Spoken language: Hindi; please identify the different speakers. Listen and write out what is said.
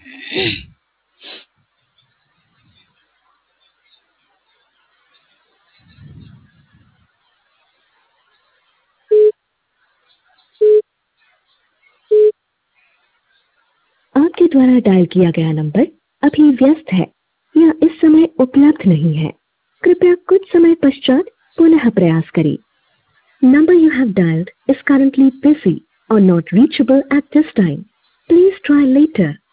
Speaker 1: आपके द्वारा डायल किया गया नंबर अभी व्यस्त है या इस समय उपलब्ध नहीं है। कृपया कुछ समय पश्चात पुनः प्रयास करें। Number you have dialed is currently busy or not reachable at this time. Please try later.